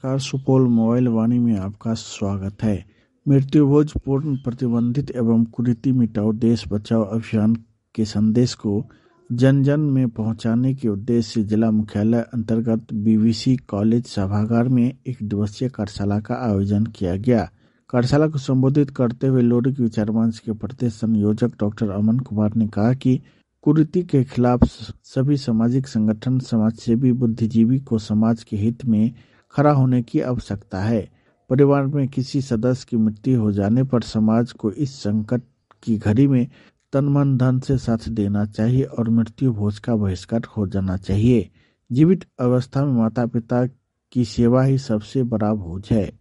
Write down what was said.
नमस्कार, सुपौल मोबाइल वाणी में आपका स्वागत है। मृत्यु भोज पूर्ण प्रतिबंधित एवं कुरीति मिटाओ देश बचाओ अभियान के संदेश को जन जन में पहुंचाने के उद्देश्य से जिला मुख्यालय अंतर्गत बीवीसी कॉलेज सभागार में एक दिवसीय कार्यशाला का आयोजन किया गया। कार्यशाला को संबोधित करते हुए लोरिक विचार मंच के प्रदेश संयोजक डॉक्टर अमन कुमार ने कहा कि कुरीति के खिलाफ सभी सामाजिक संगठन, समाजसेवी, बुद्धिजीवी को समाज के हित में खड़ा होने की आवश्यकता है। परिवार में किसी सदस्य की मृत्यु हो जाने पर समाज को इस संकट की घड़ी में तन मन धन से साथ देना चाहिए और मृत्यु भोज का बहिष्कार हो जाना चाहिए। जीवित अवस्था में माता पिता की सेवा ही सबसे बड़ा भोज है।